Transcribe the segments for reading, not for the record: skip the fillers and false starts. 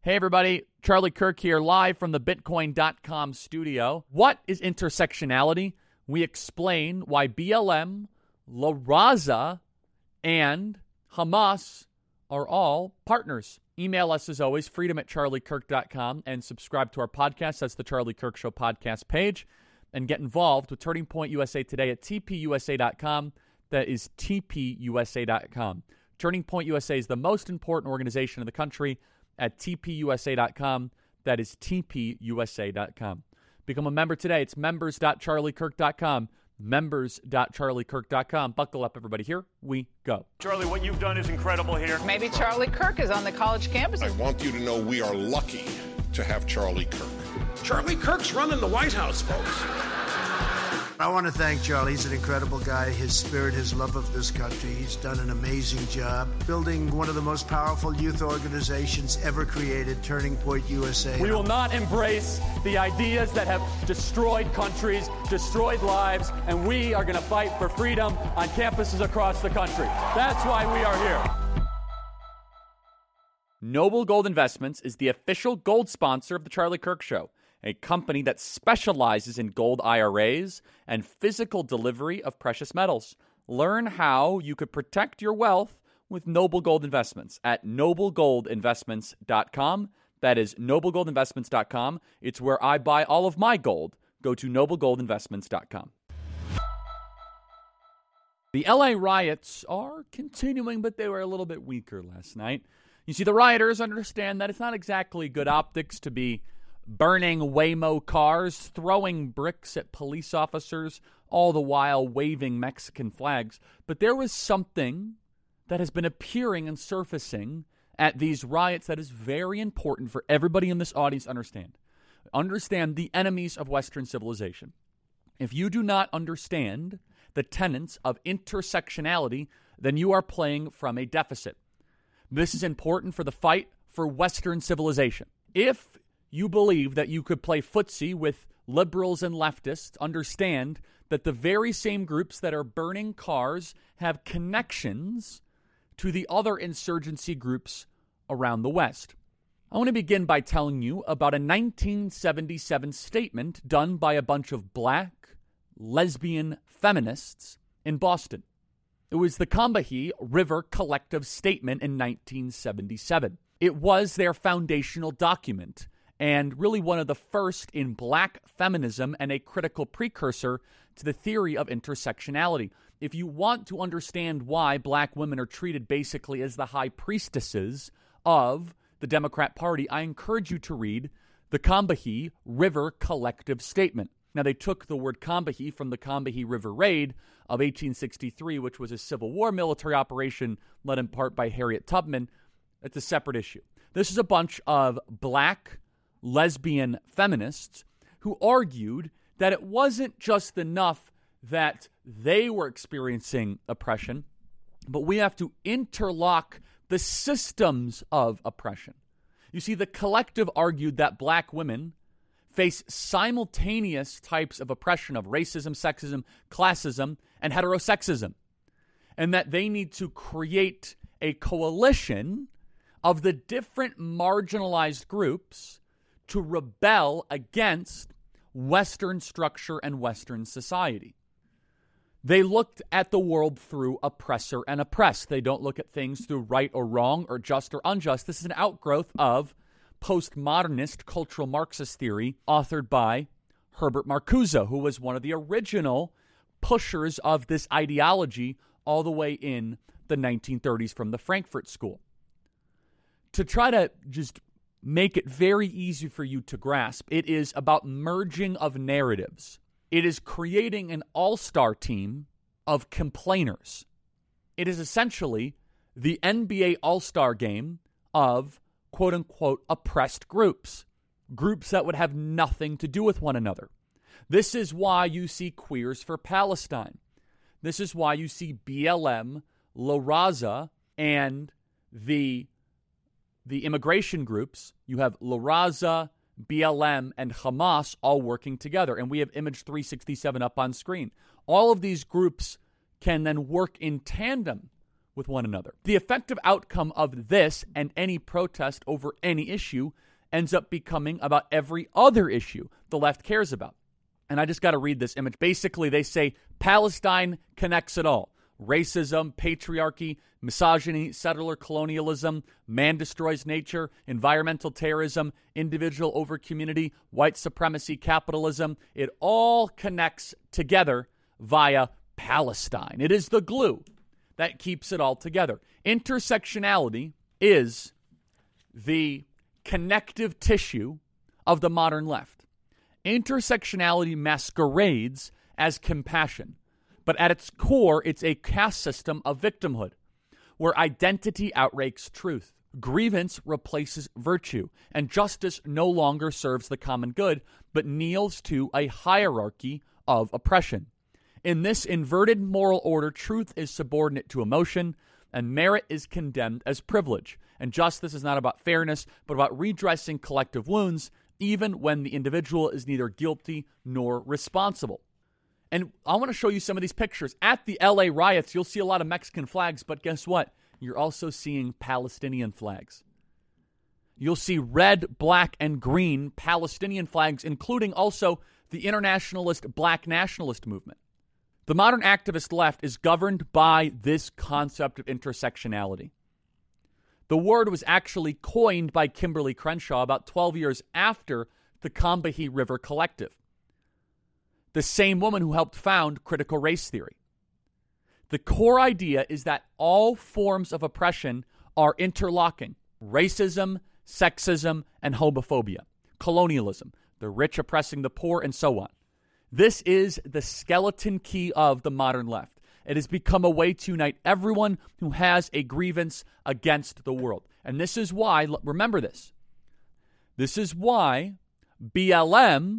Hey everybody, Charlie Kirk here, live from the Bitcoin.com studio. What is intersectionality? We explain why BLM, La Raza, and Hamas are all partners. Email us as always, freedom@charliekirk.com, and subscribe to our podcast. That's the Charlie Kirk Show podcast page. And get involved with Turning Point USA today at tpusa.com. That is tpusa.com. Turning Point USA is the most important organization in the country at tpusa.com. That is tpusa.com. Become a member today. It's members.charliekirk.com. Members.charliekirk.com. Buckle up, everybody. Here we go. Charlie, what you've done is incredible here. Maybe Charlie Kirk is on the college campus. I want you to know we are lucky to have Charlie Kirk. Charlie Kirk's running the White House, folks. I want to thank Charlie. He's an incredible guy. His spirit, his love of this country. He's done an amazing job building one of the most powerful youth organizations ever created, Turning Point USA. We will not embrace the ideas that have destroyed countries, destroyed lives, and we are going to fight for freedom on campuses across the country. That's why we are here. Noble Gold Investments is the official gold sponsor of The Charlie Kirk Show, a company that specializes in gold IRAs and physical delivery of precious metals. Learn how you could protect your wealth with Noble Gold Investments at noblegoldinvestments.com. That is noblegoldinvestments.com. It's where I buy all of my gold. Go to noblegoldinvestments.com. The LA riots are continuing, but they were a little bit weaker last night. You see, the rioters understand that it's not exactly good optics to be burning Waymo cars, throwing bricks at police officers, all the while waving Mexican flags. But there was something that has been appearing and surfacing at these riots that is very important for everybody in this audience to understand. Understand the enemies of Western civilization. If you do not understand the tenets of intersectionality, then you are playing from a deficit. This is important for the fight for Western civilization. If you believe that you could play footsie with liberals and leftists, understand that the very same groups that are burning cars have connections to the other insurgency groups around the West. I want to begin by telling you about a 1977 statement done by a bunch of black, lesbian feminists in Boston. It was the Combahee River Collective Statement in 1977. It was their foundational document, and really one of the first in black feminism and a critical precursor to the theory of intersectionality. If you want to understand why black women are treated basically as the high priestesses of the Democrat Party, I encourage you to read the Combahee River Collective Statement. Now, they took the word Combahee from the Combahee River Raid of 1863, which was a Civil War military operation led in part by Harriet Tubman. It's a separate issue. This is a bunch of black lesbian feminists who argued that it wasn't just enough that they were experiencing oppression, but we have to interlock the systems of oppression. You see, the collective argued that black women face simultaneous types of oppression of racism, sexism, classism, and heterosexism, and that they need to create a coalition of the different marginalized groups to rebel against Western structure and Western society. They looked at the world through oppressor and oppressed. They don't look at things through right or wrong or just or unjust. This is an outgrowth of postmodernist cultural Marxist theory authored by Herbert Marcuse, who was one of the original pushers of this ideology all the way in the 1930s from the Frankfurt School. To try to just make it very easy for you to grasp, it is about merging of narratives. It is creating an all-star team of complainers. It is essentially the NBA all-star game of quote-unquote oppressed groups, groups that would have nothing to do with one another. This is why you see Queers for Palestine. This is why you see BLM, La Raza, and the immigration groups. You have La Raza, BLM, and Hamas all working together. And we have image 367 up on screen. All of these groups can then work in tandem with one another. The effective outcome of this and any protest over any issue ends up becoming about every other issue the left cares about. And I just got to read this image. Basically, they say Palestine connects it all. Racism, patriarchy, misogyny, settler colonialism, man destroys nature, environmental terrorism, individual over community, white supremacy, capitalism. It all connects together via Palestine. It is the glue that keeps it all together. Intersectionality is the connective tissue of the modern left. Intersectionality masquerades as compassion, but at its core, it's a caste system of victimhood, where identity outranks truth. Grievance replaces virtue, and justice no longer serves the common good, but kneels to a hierarchy of oppression. In this inverted moral order, truth is subordinate to emotion, and merit is condemned as privilege. And justice is not about fairness, but about redressing collective wounds, even when the individual is neither guilty nor responsible. And I want to show you some of these pictures. At the LA riots, you'll see a lot of Mexican flags, but guess what? You're also seeing Palestinian flags. You'll see red, black, and green Palestinian flags, including also the internationalist black nationalist movement. The modern activist left is governed by this concept of intersectionality. The word was actually coined by Kimberly Crenshaw about 12 years after the Combahee River Collective, the same woman who helped found critical race theory. The core idea is that all forms of oppression are interlocking: racism, sexism, and homophobia, colonialism, the rich oppressing the poor, and so on. This is the skeleton key of the modern left. It has become a way to unite everyone who has a grievance against the world. And this is why, remember this, this is why BLM,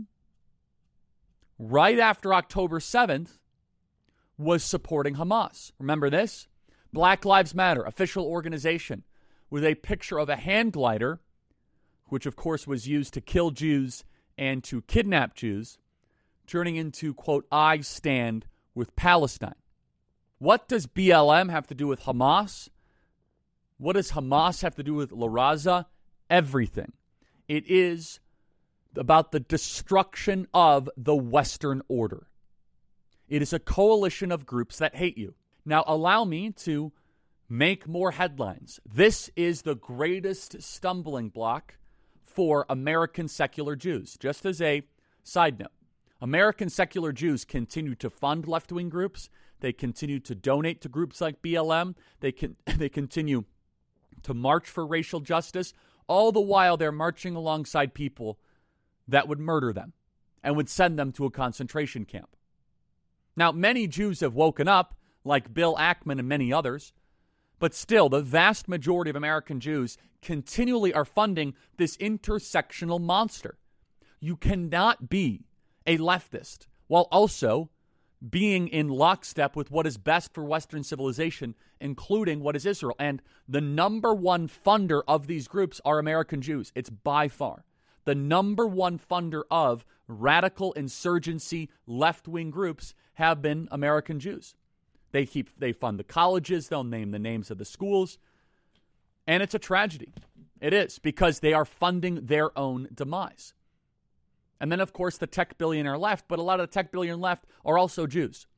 right after October 7th, was supporting Hamas. Remember this? Black Lives Matter, official organization, with a picture of a hand glider, which of course was used to kill Jews and to kidnap Jews, turning into, quote, I stand with Palestine. What does BLM have to do with Hamas? What does Hamas have to do with La Raza? Everything. It is about the destruction of the Western order. It is a coalition of groups that hate you. Now, allow me to make more headlines. This is the greatest stumbling block for American secular Jews. Just as a side note, American secular Jews continue to fund left-wing groups. They continue to donate to groups like BLM. They continue to march for racial justice. All the while, they're marching alongside people that would murder them and would send them to a concentration camp. Now, many Jews have woken up, like Bill Ackman and many others, but still, the vast majority of American Jews continually are funding this intersectional monster. You cannot be a leftist while also being in lockstep with what is best for Western civilization, including what is Israel. And the number one funder of these groups are American Jews. It's by far the number one funder of radical insurgency left-wing groups have been American Jews. They fund the colleges. They'll name the names of the schools. And it's a tragedy. It is, because they are funding their own demise. And then, of course, the tech billionaire left, but a lot of the tech billionaire left are also Jews.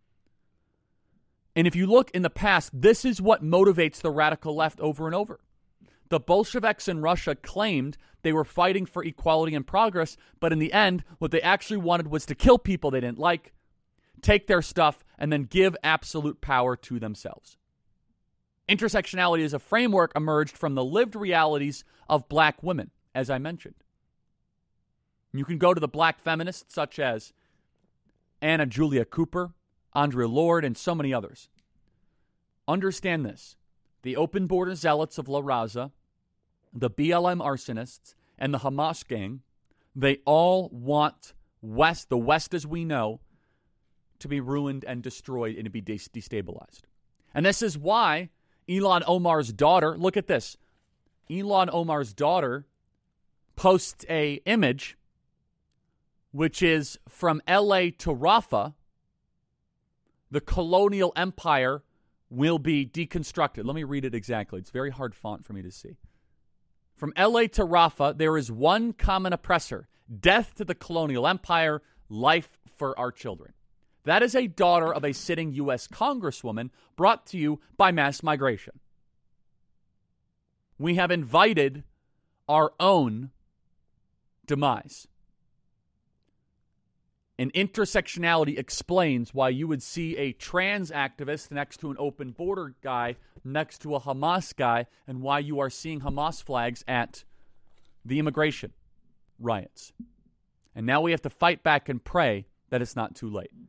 And if you look in the past, this is what motivates the radical left over and over. The Bolsheviks in Russia claimed they were fighting for equality and progress, but in the end, what they actually wanted was to kill people they didn't like, take their stuff, and then give absolute power to themselves. Intersectionality as a framework emerged from the lived realities of black women, as I mentioned. You can go to the black feminists such as Anna Julia Cooper, Andrea Lord, and so many others. Understand this. The open border zealots of La Raza, the BLM arsonists, and the Hamas gang, they all want the West as we know, to be ruined and destroyed and to be destabilized. And this is why Ilhan Omar's daughter, look at this. Ilhan Omar's daughter posts a image which is from LA to Rafah, the colonial empire will be deconstructed. Let me read it exactly. It's very hard font for me to see. From LA to Rafah, there is one common oppressor. Death to the colonial empire, life for our children. That is a daughter of a sitting U.S. Congresswoman brought to you by mass migration. We have invited our own demise. And intersectionality explains why you would see a trans activist next to an open border guy, next to a Hamas guy, and why you are seeing Hamas flags at the immigration riots. And now we have to fight back and pray that it's not too late.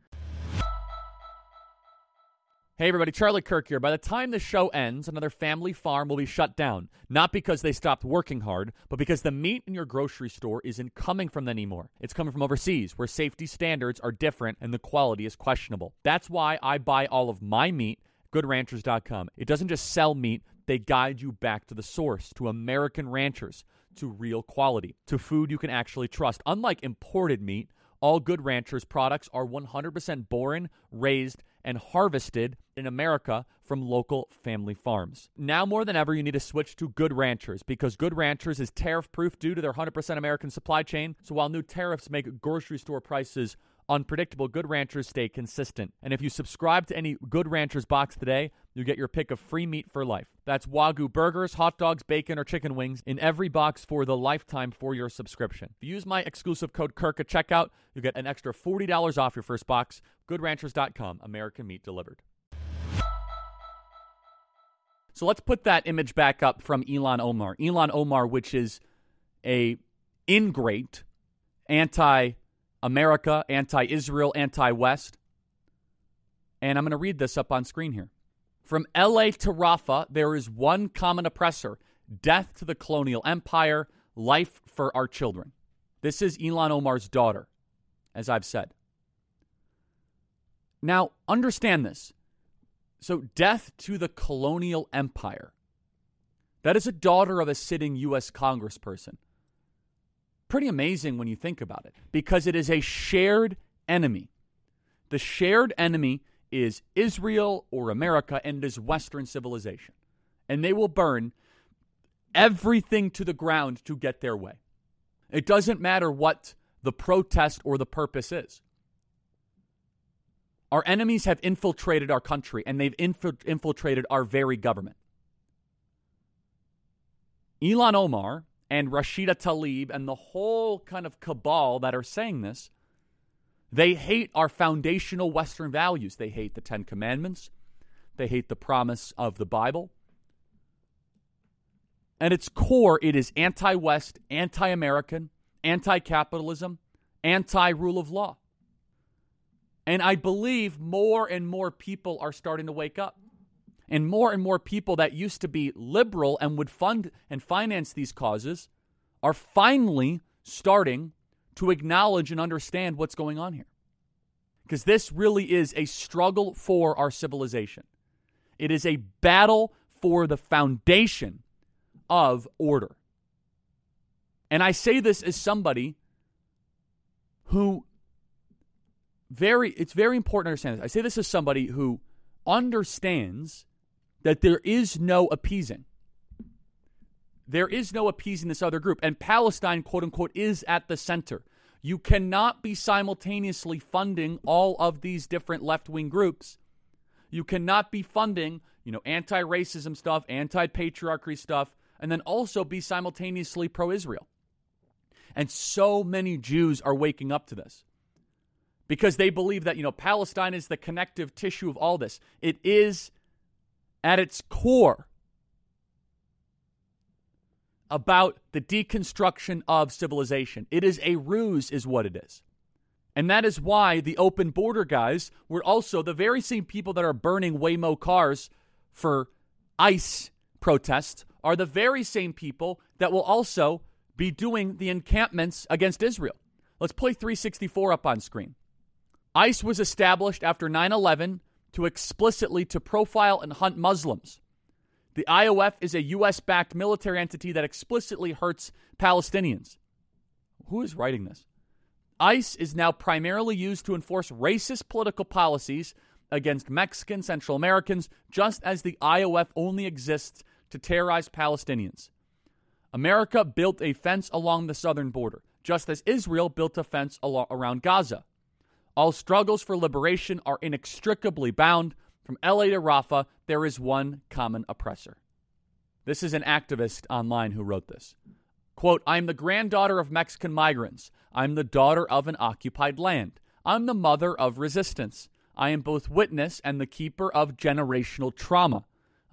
Hey everybody, Charlie Kirk here. By the time the show ends, another family farm will be shut down. Not because they stopped working hard, but because the meat in your grocery store isn't coming from them anymore. It's coming from overseas, where safety standards are different and the quality is questionable. That's why I buy all of my meat at GoodRanchers.com. It doesn't just sell meat, they guide you back to the source, to American ranchers, to real quality, to food you can actually trust. Unlike imported meat, all Good Ranchers products are 100% born, raised, and harvested in America from local family farms. Now more than ever, you need to switch to Good Ranchers because Good Ranchers is tariff-proof due to their 100% American supply chain. So while new tariffs make grocery store prices unpredictable, Good Ranchers stay consistent. And if you subscribe to any Good Ranchers box today, you get your pick of free meat for life. That's Wagyu burgers, hot dogs, bacon, or chicken wings in every box for the lifetime for your subscription. If you use my exclusive code Kirk at checkout, you get an extra $40 off your first box. GoodRanchers.com, American meat delivered. So let's put that image back up from Ilhan Omar. Ilhan Omar, which is a ingrate, anti-America, anti-Israel, anti-West. And I'm going to read this up on screen here. From LA to Rafah, there is one common oppressor. Death to the colonial empire, life for our children. This is Ilhan Omar's daughter, as I've said. Now, understand this. So, death to the colonial empire. That is a daughter of a sitting U.S. congressperson. Pretty amazing when you think about it, because it is a shared enemy. The shared enemy is Israel or America, and it is Western civilization. And they will burn everything to the ground to get their way. It doesn't matter what the protest or the purpose is. Our enemies have infiltrated our country, and they've infiltrated our very government. Ilhan Omar and Rashida Tlaib and the whole kind of cabal that are saying this, they hate our foundational Western values. They hate the Ten Commandments. They hate the promise of the Bible. At its core, it is anti-West, anti-American, anti-capitalism, anti-rule of law. And I believe more and more people are starting to wake up. And more people that used to be liberal and would fund and finance these causes are finally starting to acknowledge and understand what's going on here. Because this really is a struggle for our civilization. It is a battle for the foundation of order. And I say this as somebody who it's very important to understand this. I say this as somebody who understands that there is no appeasing. There is no appeasing this other group. And Palestine, quote unquote, is at the center. You cannot be simultaneously funding all of these different left-wing groups. You cannot be funding, anti-racism stuff, anti-patriarchy stuff, and then also be simultaneously pro-Israel. And so many Jews are waking up to this. Because they believe that, Palestine is the connective tissue of all this. It is, at its core, about the deconstruction of civilization. It is a ruse, is what it is. And that is why the open border guys were also the very same people that are burning Waymo cars for ICE protests are the very same people that will also be doing the encampments against Israel. Let's play 364 up on screen. ICE was established after 9/11 to explicitly to profile and hunt Muslims. The IOF is a U.S.-backed military entity that explicitly hurts Palestinians. Who is writing this? ICE is now primarily used to enforce racist political policies against Mexican Central Americans, just as the IOF only exists to terrorize Palestinians. America built a fence along the southern border, just as Israel built a fence around Gaza. All struggles for liberation are inextricably bound. From LA to Rafah, there is one common oppressor. This is an activist online who wrote this. Quote, I'm the granddaughter of Mexican migrants. I'm the daughter of an occupied land. I'm the mother of resistance. I am both witness and the keeper of generational trauma.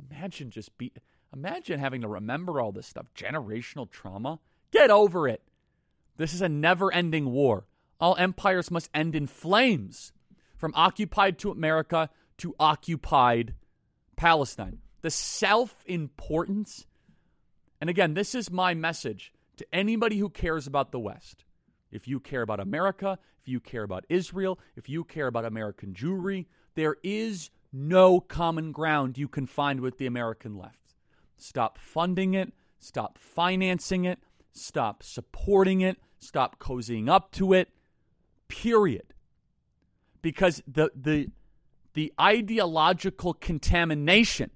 Imagine having to remember all this stuff. Generational trauma? Get over it. This is a never-ending war. All empires must end in flames. From occupied to America to occupied Palestine. The self-importance. And again, this is my message to anybody who cares about the West. If you care about America, if you care about Israel, if you care about American Jewry, there is no common ground you can find with the American left. Stop funding it. Stop financing it. Stop supporting it. Stop cozying up to it. Period. Because the ideological contamination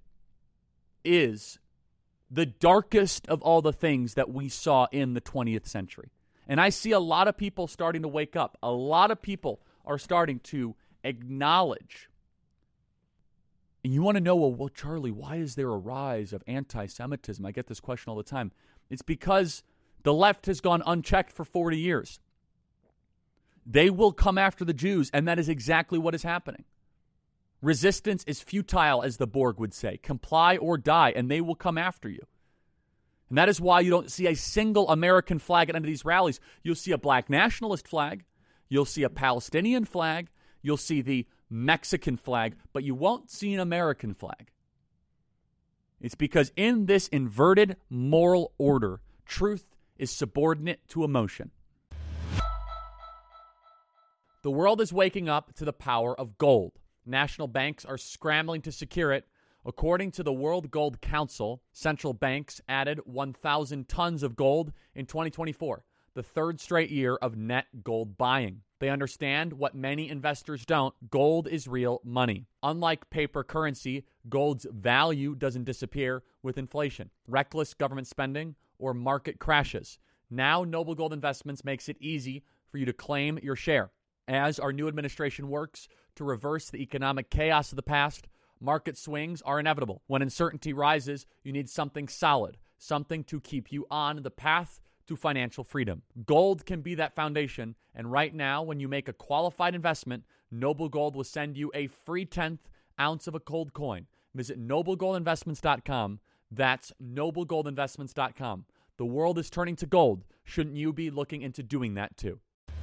is the darkest of all the things that we saw in the 20th century. And I see a lot of people starting to wake up. A lot of people are starting to acknowledge. And you want to know, well, Charlie, why is there a rise of anti-Semitism? I get this question all the time. It's because the left has gone unchecked for 40 years. They will come after the Jews, and that is exactly what is happening. Resistance is futile, as the Borg would say. Comply or die, and they will come after you. And that is why you don't see a single American flag at any of these rallies. You'll see a black nationalist flag. You'll see a Palestinian flag. You'll see the Mexican flag, but you won't see an American flag. It's because in this inverted moral order, truth is subordinate to emotion. The world is waking up to the power of gold. National banks are scrambling to secure it. According to the World Gold Council, central banks added 1,000 tons of gold in 2024, the third straight year of net gold buying. They understand what many investors don't. Gold is real money. Unlike paper currency, gold's value doesn't disappear with inflation, reckless government spending, or market crashes. Now, Noble Gold Investments makes it easy for you to claim your share. As our new administration works to reverse the economic chaos of the past, market swings are inevitable. When uncertainty rises, you need something solid, something to keep you on the path to financial freedom. Gold can be that foundation, and right now, when you make a qualified investment, Noble Gold will send you a free 10th ounce of a gold coin. Visit noblegoldinvestments.com. That's noblegoldinvestments.com. The world is turning to gold. Shouldn't you be looking into doing that too?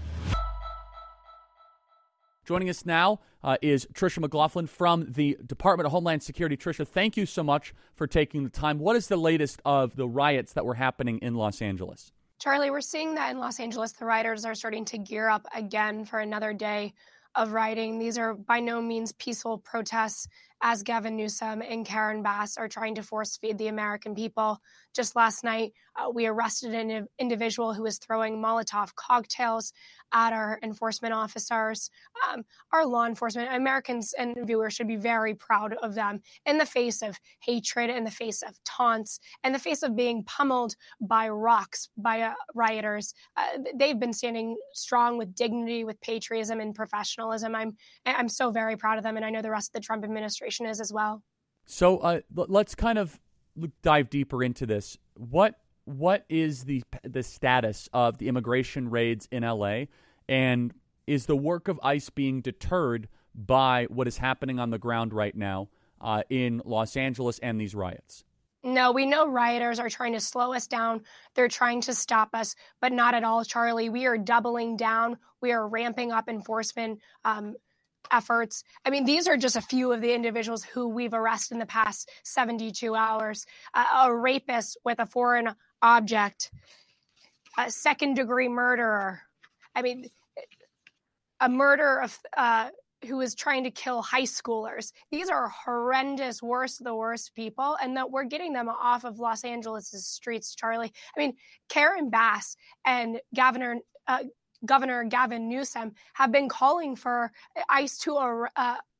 Joining us now is Tricia McLaughlin from the Department of Homeland Security. Tricia, thank you so much for taking the time. What is the latest of the riots that were happening in Los Angeles? Charlie, we're seeing that in Los Angeles, the rioters are starting to gear up again for another day of rioting. These are by no means peaceful protests, as Gavin Newsom and Karen Bass are trying to force feed the American people. Just last night, we arrested an individual who was throwing Molotov cocktails at our enforcement officers. Our law enforcement, Americans and viewers should be very proud of them in the face of hatred, in the face of taunts, in the face of being pummeled by rocks, by rioters. They've been standing strong with dignity, with patriotism and professionalism. I'm so very proud of them, and I know the rest of the Trump administration is as well. So let's kind of dive deeper into this. What is the status of the immigration raids in LA, and is the work of ICE being deterred by what is happening on the ground right now in Los Angeles and these riots? No, we know rioters are trying to slow us down. They're trying to stop us, but not at all, Charlie. We are doubling down. We are ramping up enforcement efforts. I mean, these are just a few of the individuals who we've arrested in the past 72 hours. A rapist with a foreign object, a second-degree murderer. I mean, a murderer of who is trying to kill high schoolers. These are horrendous, worst of the worst people, and that we're getting them off of Los Angeles' streets, Charlie. I mean, Karen Bass and Governor Gavin Newsom have been calling for ICE to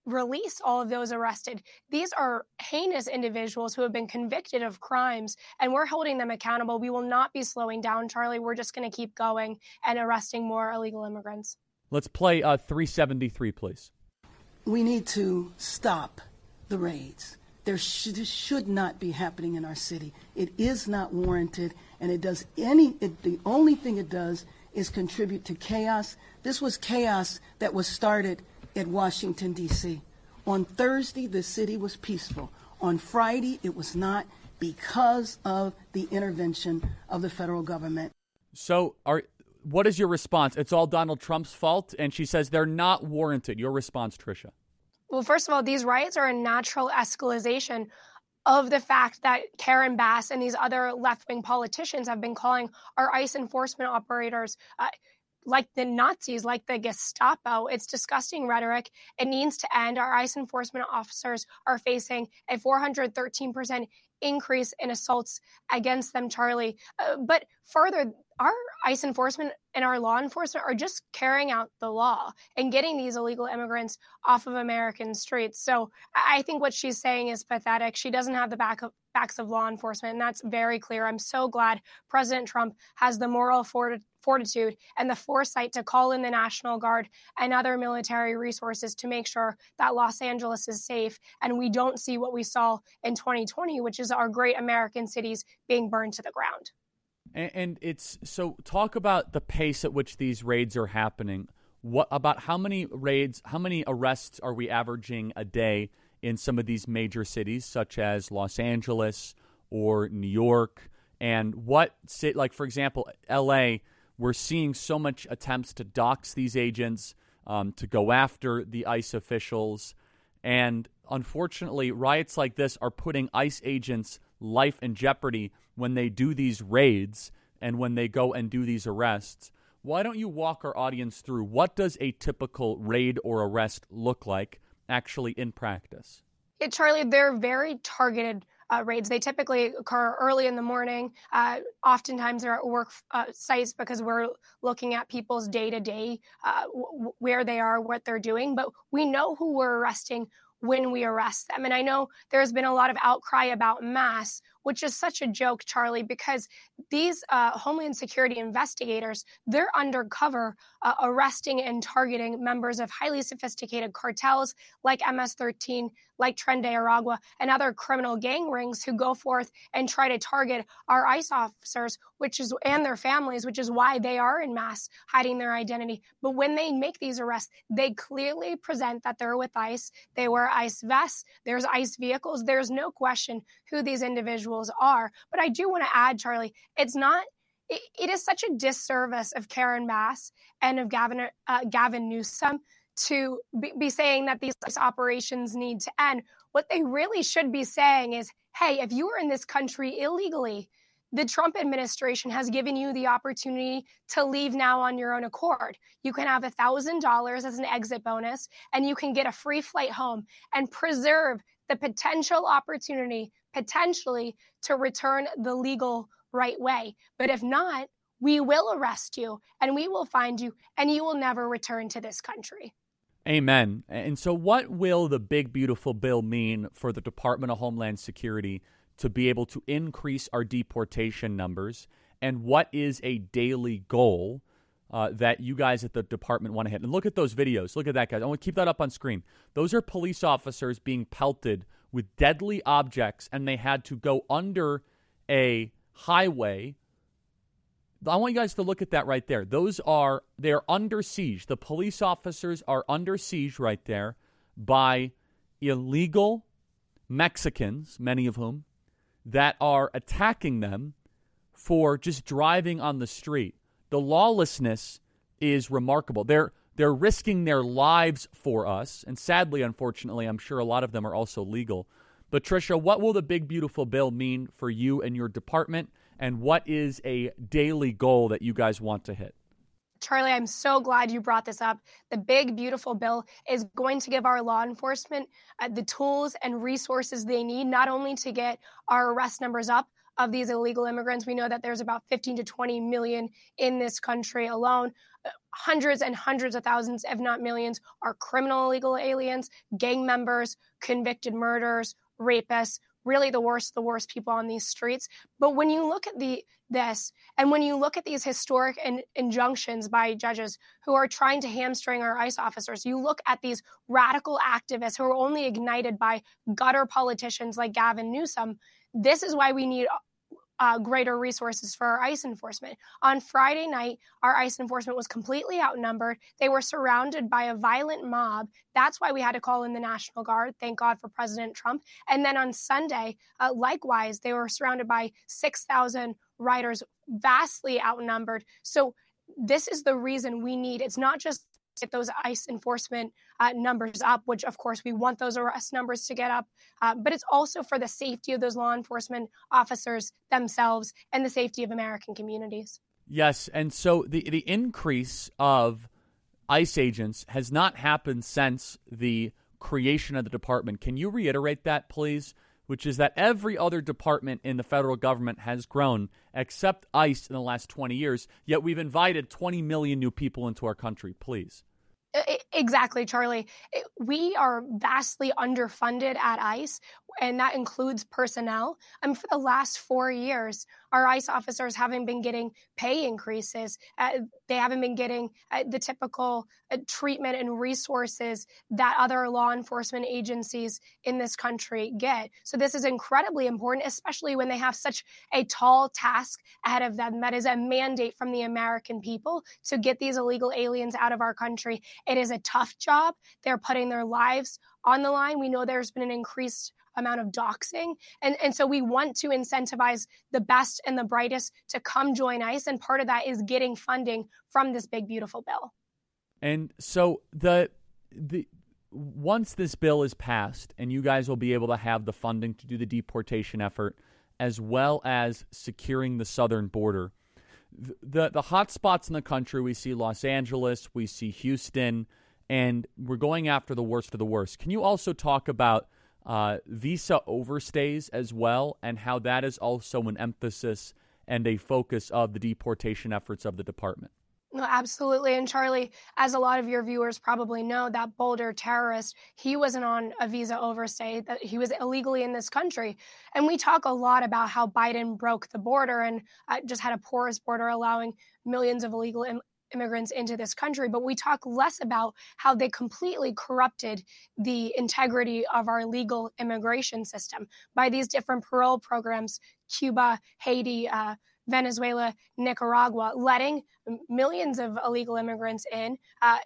release all of those arrested. These are heinous individuals who have been convicted of crimes, and we're holding them accountable. We will not be slowing down, Charlie. We're just going to keep going and arresting more illegal immigrants. Let's play 373, please. We need to stop the raids. This should not be happening in our city. It is not warranted, and the only thing it does is contribute to chaos. This was chaos that was started at Washington, D.C. On Thursday, the city was peaceful. On Friday, it was not, because of the intervention of the federal government. So what is your response? It's all Donald Trump's fault, and she says they're not warranted. Your response, Tricia? Well, first of all, these riots are a natural escalation of the fact that Karen Bass and these other left-wing politicians have been calling our ICE enforcement operators like the Nazis, like the Gestapo. It's disgusting rhetoric. It needs to end. Our ICE enforcement officers are facing a 413% increase in assaults against them, Charlie. But further, our ICE enforcement and our law enforcement are just carrying out the law and getting these illegal immigrants off of American streets. So I think what she's saying is pathetic. She doesn't have the backs of law enforcement, and that's very clear. I'm so glad President Trump has the moral fortitude and the foresight to call in the National Guard and other military resources to make sure that Los Angeles is safe and we don't see what we saw in 2020, which is our great American cities being burned to the ground. And it's so talk about the pace at which these raids are happening. What about how many raids, how many arrests are we averaging a day in some of these major cities, such as Los Angeles or New York? And like, for example, L.A., we're seeing so much attempts to dox these agents, to go after the ICE officials. And unfortunately, riots like this are putting ICE agents' life in jeopardy when they do these raids and when they go and do these arrests. Why don't you walk our audience through what does a typical raid or arrest look like actually in practice? Yeah, Charlie, they're very targeted raids. They typically occur early in the morning. Oftentimes they're at work sites because we're looking at people's day-to-day, where they are, what they're doing. But we know who we're arresting when we arrest them. And I know there's been a lot of outcry about mass, which is such a joke, Charlie, because these Homeland Security investigators, they're undercover arresting and targeting members of highly sophisticated cartels like MS-13, like Tren de Aragua, and other criminal gang rings who go forth and try to target our ICE officers, and their families, which is why they are in mass hiding their identity. But when they make these arrests, they clearly present that they're with ICE. They wear ICE vests. There's ICE vehicles. There's no question who these individuals are. But I do want to add, Charlie, it is such a disservice of Karen Bass and of Gavin Newsom to be saying that these operations need to end. What they really should be saying is, hey, if you are in this country illegally, the Trump administration has given you the opportunity to leave now on your own accord. You can have $1,000 as an exit bonus, and you can get a free flight home and preserve the potential opportunity, potentially, to return the legal right way. But if not, we will arrest you, and we will find you, and you will never return to this country. Amen. And so what will the big, beautiful bill mean for the Department of Homeland Security to be able to increase our deportation numbers? And what is a daily goal that you guys at the department want to hit? And look at those videos. Look at that, guys. I want to keep that up on screen. Those are police officers being pelted with deadly objects, and they had to go under a highway. I want you guys to look at that right there. They're under siege. The police officers are under siege right there by illegal Mexicans, many of whom, that are attacking them for just driving on the street. The lawlessness is remarkable. They're risking their lives for us, and sadly, unfortunately, I'm sure a lot of them are also legal. But Tricia, what will the big, beautiful bill mean for you and your department, and what is a daily goal that you guys want to hit? Charlie, I'm so glad you brought this up. The big, beautiful bill is going to give our law enforcement the tools and resources they need, not only to get our arrest numbers up, of these illegal immigrants. We know that there's about 15 to 20 million in this country alone. Hundreds and hundreds of thousands, if not millions, are criminal illegal aliens, gang members, convicted murderers, rapists, really the worst people on these streets. But when you look at this, and when you look at these historic injunctions by judges who are trying to hamstring our ICE officers, you look at these radical activists who are only ignited by gutter politicians like Gavin Newsom. This is why we need greater resources for our ICE enforcement. On Friday night, our ICE enforcement was completely outnumbered. They were surrounded by a violent mob. That's why we had to call in the National Guard. Thank God for President Trump. And then on Sunday, likewise, they were surrounded by 6,000 riders, vastly outnumbered. So this is the reason we need, it's not just get those ICE enforcement numbers up, which of course we want those arrest numbers to get up, but it's also for the safety of those law enforcement officers themselves and the safety of American communities. Yes, and so the increase of ICE agents has not happened since the creation of the department. Can you reiterate that, please? Which is that every other department in the federal government has grown except ICE in the last 20 years, yet we've invited 20 million new people into our country. Please. Exactly, Charlie. We are vastly underfunded at ICE, and that includes personnel. For the last 4 years, our ICE officers haven't been getting pay increases. They haven't been getting the typical treatment and resources that other law enforcement agencies in this country get. So this is incredibly important, especially when they have such a tall task ahead of them. That is a mandate from the American people to get these illegal aliens out of our country. It is a tough job. They're putting their lives on the line. We know there's been an increased amount of doxing. And so we want to incentivize the best and the brightest to come join ICE. And part of that is getting funding from this big, beautiful bill. And so the once this bill is passed and you guys will be able to have the funding to do the deportation effort as well as securing the southern border, the hot spots in the country, we see Los Angeles, we see Houston, and we're going after the worst of the worst. Can you also talk about visa overstays as well, and how that is also an emphasis and a focus of the deportation efforts of the department? No, absolutely. And Charlie, as a lot of your viewers probably know, that Boulder terrorist, he wasn't on a visa overstay, that he was illegally in this country. And we talk a lot about how Biden broke the border and just had a porous border, allowing millions of illegal immigrants into this country, but we talk less about how they completely corrupted the integrity of our legal immigration system by these different parole programs, Cuba, Haiti, Venezuela, Nicaragua, letting millions of illegal immigrants in,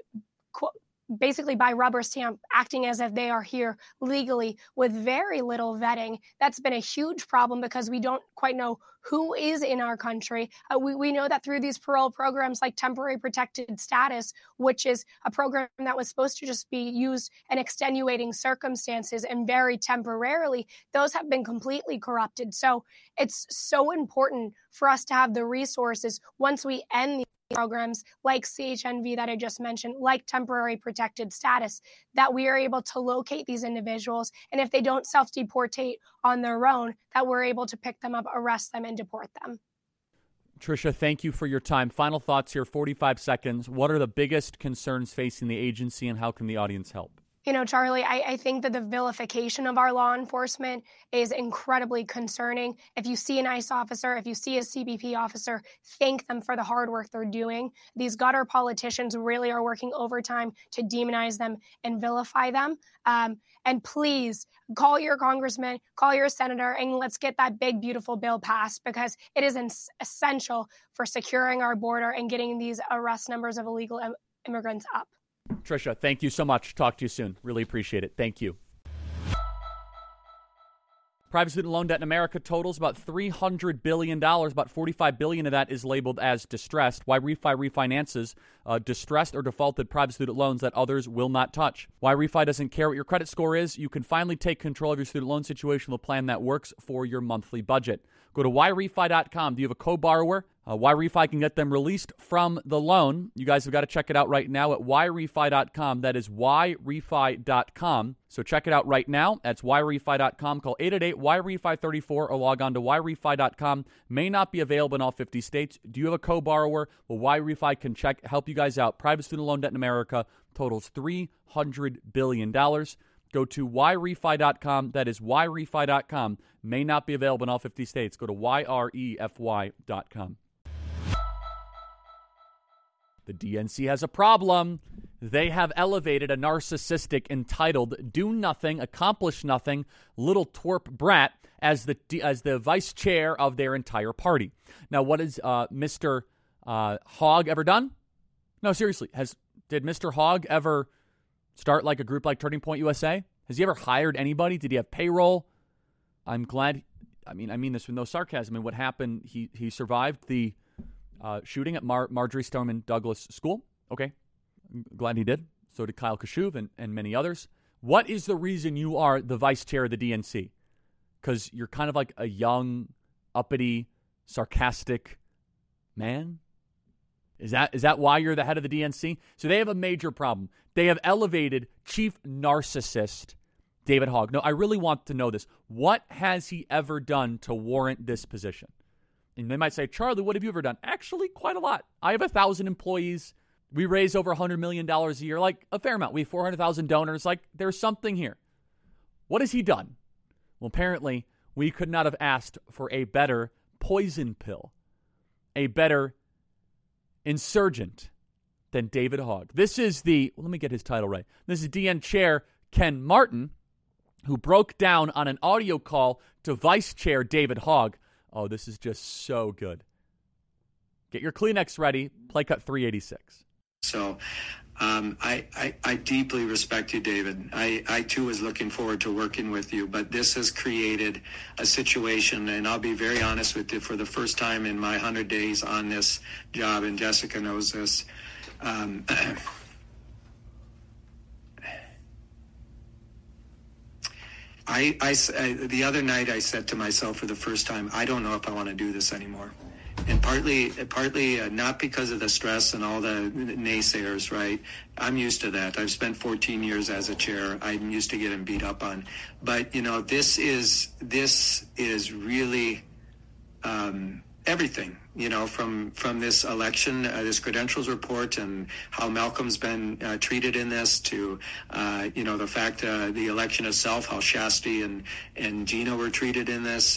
basically by rubber stamp, acting as if they are here legally with very little vetting. That's been a huge problem because we don't quite know who is in our country. We know that through these parole programs like temporary protected status, which is a program that was supposed to just be used in extenuating circumstances and very temporarily, those have been completely corrupted. So it's so important for us to have the resources once we end these programs like CHNV that I just mentioned, like temporary protected status, that we are able to locate these individuals. And if they don't self-deportate on their own, that we're able to pick them up, arrest them, and deport them. Tricia, thank you for your time. Final thoughts here, 45 seconds. What are the biggest concerns facing the agency, and how can the audience help? You know, Charlie, I think that the vilification of our law enforcement is incredibly concerning. If you see an ICE officer, if you see a CBP officer, thank them for the hard work they're doing. These gutter politicians really are working overtime to demonize them and vilify them. And please call your congressman, call your senator, and let's get that big, beautiful bill passed, because it is essential for securing our border and getting these arrest numbers of illegal immigrants up. Tricia, thank you so much. Talk to you soon. Really appreciate it. Thank you. Private student loan debt in America totals about $300 billion. About $45 billion of that is labeled as distressed. YRefi refinances distressed or defaulted private student loans that others will not touch. YRefi doesn't care what your credit score is. You can finally take control of your student loan situation with a plan that works for your monthly budget. Go to YRefi.com. Do you have a co-borrower? YRefi can get them released from the loan. You guys have got to check it out right now at YRefi.com. That is YRefi.com. So check it out right now. That's YRefi.com. Call 888-YRefi34 or log on to YRefi.com. May not be available in all 50 states. Do you have a co-borrower? Well, YRefi can help you guys out. Private student loan debt in America totals $300 billion. Go to YRefi.com. That is YRefi.com. May not be available in all 50 states. Go to YREFY.com. The DNC has a problem. They have elevated a narcissistic, entitled, do-nothing, accomplish-nothing, little twerp brat as the vice chair of their entire party. Now, what has Mr. Hogg ever done? No, seriously. Did Mr. Hogg ever start like a group like Turning Point USA? Has he ever hired anybody? Did he have payroll? I'm glad. I mean this with no sarcasm. And what happened? He survived the shooting at Marjory Stoneman Douglas School. Okay, I'm glad he did. So did Kyle Kashuv and many others. What is the reason you are the vice chair of the DNC? Because you're kind of like a young, uppity, sarcastic man? Is that why you're the head of the DNC? So they have a major problem. They have elevated chief narcissist David Hogg. No, I really want to know this. What has he ever done to warrant this position? And they might say, Charlie, what have you ever done? Actually, quite a lot. I have 1,000 employees. We raise over $100 million a year, like a fair amount. We have 400,000 donors. Like, there's something here. What has he done? Well, apparently, we could not have asked for a better poison pill, a better insurgent than David Hogg. This is let me get his title right. This is DN Chair Ken Martin, who broke down on an audio call to Vice Chair David Hogg. Oh, this is just so good. Get your Kleenex ready. Play cut 386. So I deeply respect you, David. I too was looking forward to working with you, but this has created a situation, and I'll be very honest with you, for the first time in my 100 days on this job, and Jessica knows this, the other night I said to myself for the first time, I don't know if I want to do this anymore. And partly not because of the stress and all the naysayers, right? I'm used to that. I've spent 14 years as a chair. I'm used to getting beat up on. But, this is really everything, from this election, this credentials report, and how Malcolm's been treated in this, to, the fact the election itself, how Shasti and Gina were treated in this.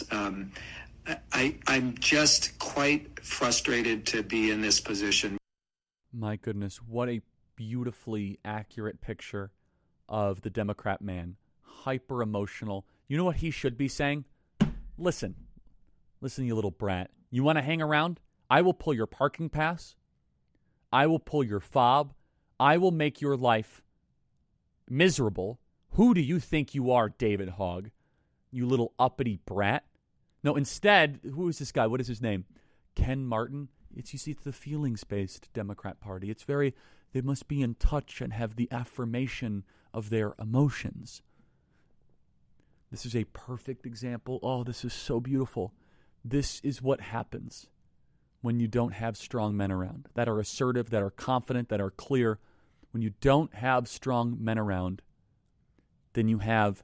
I'm just quite frustrated to be in this position. My goodness, what a beautifully accurate picture of the Democrat man. Hyper emotional. You know what he should be saying? Listen, you little brat. You want to hang around? I will pull your parking pass. I will pull your fob. I will make your life miserable. Who do you think you are, David Hogg? You little uppity brat. No, instead, who is this guy? What is his name? Ken Martin. It's the feelings-based Democrat Party. They must be in touch and have the affirmation of their emotions. This is a perfect example. Oh, this is so beautiful. This is what happens when you don't have strong men around that are assertive, that are confident, that are clear. When you don't have strong men around, then you have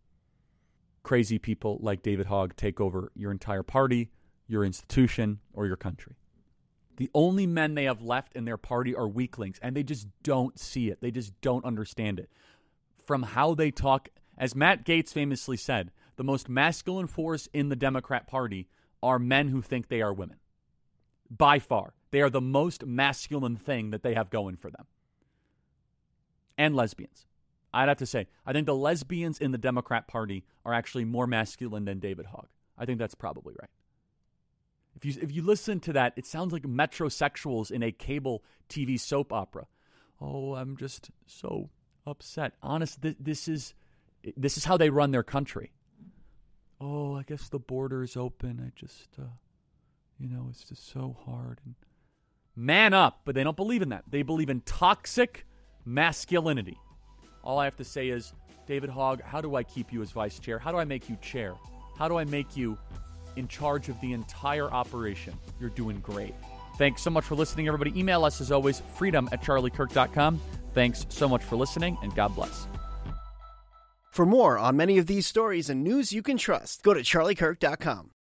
crazy people like David Hogg take over your entire party, your institution, or your country. The only men they have left in their party are weaklings, and they just don't see it. They just don't understand it. From how they talk, as Matt Gaetz famously said, the most masculine force in the Democrat Party are men who think they are women. By far. They are the most masculine thing that they have going for them. And lesbians. I'd have to say, I think the lesbians in the Democrat Party are actually more masculine than David Hogg. I think that's probably right. If you listen to that, it sounds like metrosexuals in a cable TV soap opera. Oh, I'm just so upset. Honest, this is how they run their country. Oh, I guess the border is open. I just, it's just so hard. And man up, but they don't believe in that. They believe in toxic masculinity. All I have to say is, David Hogg, how do I keep you as vice chair? How do I make you chair? How do I make you in charge of the entire operation. You're doing great. Thanks so much for listening, everybody. Email us, as always, freedom@charliekirk.com. Thanks so much for listening, and God bless. For more on many of these stories and news you can trust, go to charliekirk.com.